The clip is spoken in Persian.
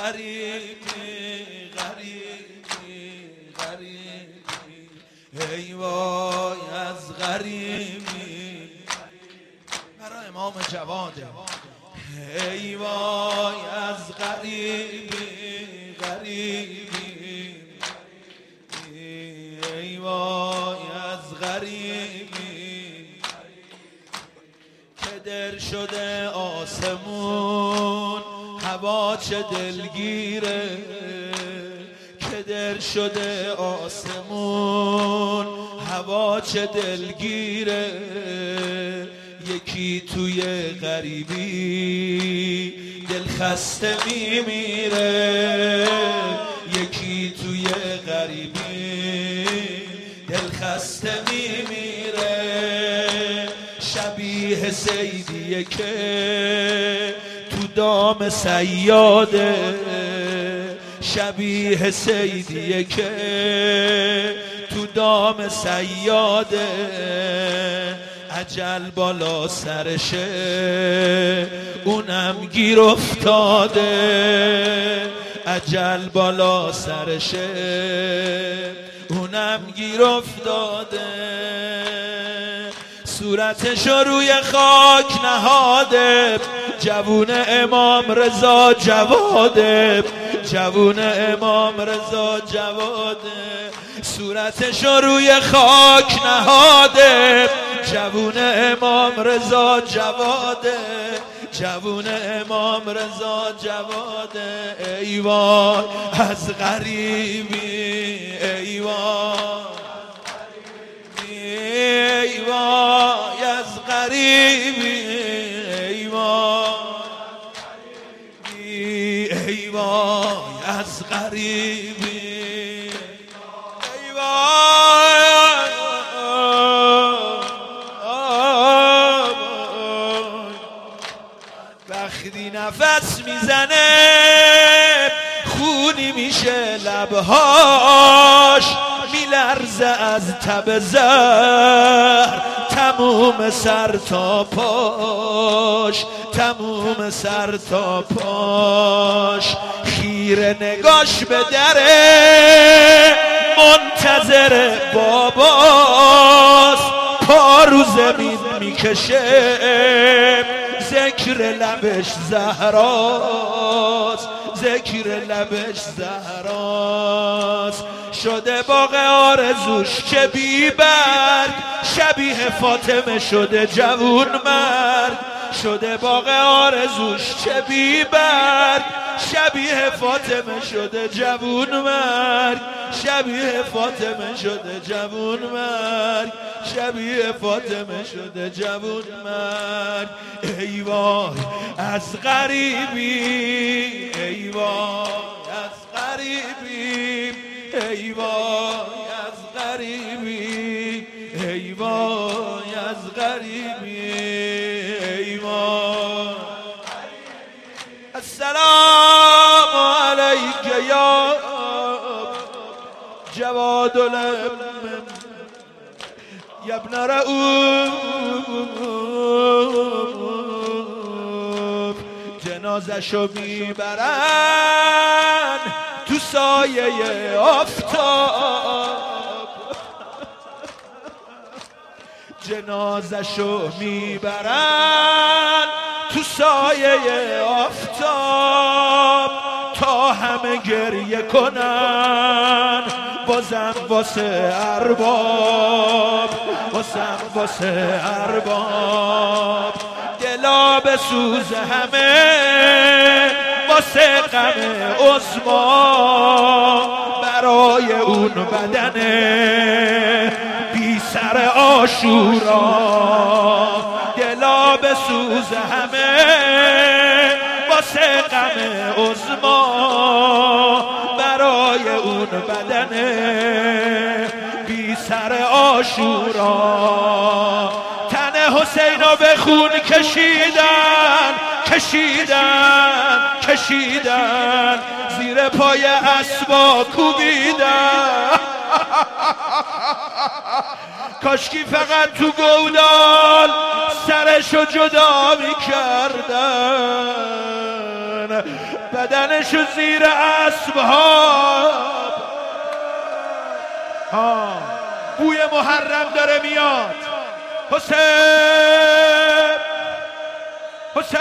ای وای از غریبی برای امام جواده ای وای از غریبی ای وای از غریبی که در شده آسمون هوا چه دلگیره که در شده آسمون هوا چه دلگیره یکی توی غریبی دل خسته میمیره یکی توی غریبی دل خسته میمیره شبیه صیدیه که تو دام صیاده شبیه صیدیه که تو دام صیاده عجل بالا سرشه اونم گیر افتاده عجل بالا سرشه اونم گیر افتاده صورتشو روی خاک نهاده جوون امام رضا جواده جوون امام رضا جواده صورتشو روی خاک نهاده جوون امام رضا جواده جوون امام رضا جواده ای وای از غریبی ای وای ای وای از غریبی ای وای ای وای از غریبی ای وای وقتی نفس میزنه خونی میشه لبهاش میلرزه از تب زهر تموم سر تا پاش تموم سر تا پاش خیره نگاش به دره منتظر باباست پا رو زمین میکشه ذکر لبش زهراست ذکر لبش زهراست شده باغ آرزوش که بی برگ شبیه فاطمه شده جوون مرد شده باغ آرزوش که بی برگ شبیه فاطمه شده جوون مرد شبیه فاطمه شده جوون مرد شبیه فاطمه شده جوون مرد ای وای از غریبی ای وای از غریبی ای وای از غریبی ای وای از غریبی ای وای السلام علیک یا جواد الامم یا ابن رؤوف جنازشو میبرن تو سایه آفتاب جنازشو میبرن تو سایه آفتاب تا همه گریه کنن بازم واسه ارباب بازم واسه ارباب دلا به سوز همه واسه غم عظما برای اون بدن بی سر عاشورا دلا به سوز همه واسه غم عظما برای اون بدن بی سر عاشورا تن حسینو به خون کشیدن کشیدن کشیدن زیر پای اسبا کوبیدن کاشکی فقط تو گودال سرشو جدا میکردن بدنشو زیر اسباب. بوی محرم داره میاد. حسین حسین